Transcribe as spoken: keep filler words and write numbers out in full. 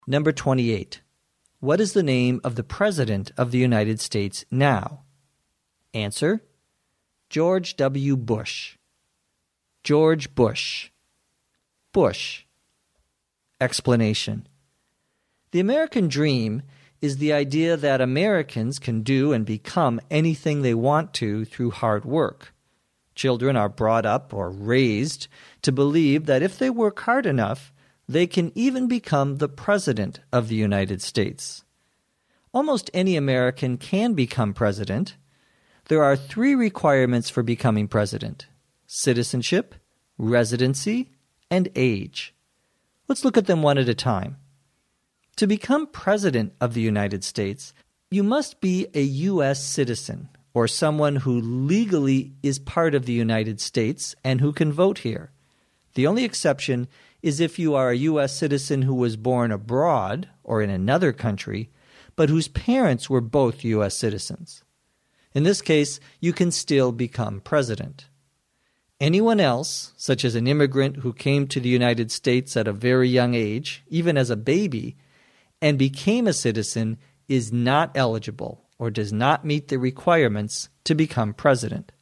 Number twenty-eight. What is the name of the President of the United States now? Answer: George W. Bush. George Bush. Bush. Explanation. The American dream is the idea that Americans can do and become anything they want to through hard work. Children are brought up or raised to believe that if they work hard enough, they can even become the President of the United States. Almost any American can become president. There are three requirements for becoming president: citizenship, residency, and age. Let's look at them one at a time. To become president of the United States, you must be a U S citizen, or someone who legally is part of the United States and who can vote here. The only exception is if you are a U S citizen who was born abroad or in another country, but whose parents were both U S citizens. In this case, you can still become president. Anyone else, such as an immigrant who came to the United States at a very young age, even as a baby, and became a citizen, is not eligible or does not meet the requirements to become president.